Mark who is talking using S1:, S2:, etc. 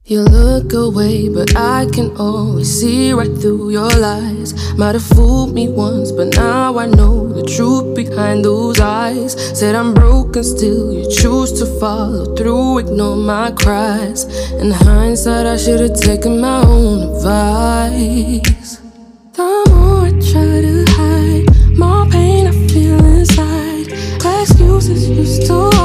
S1: You look away, but I can always see right through your lies. Might have fooled me once, but now I know the truth behind those eyes. Said I'm broken, still you choose to follow through, ignore my cries. In hindsight, I should have taken my own advice. The more I try to hide, more pain I feel inside. Excuses used to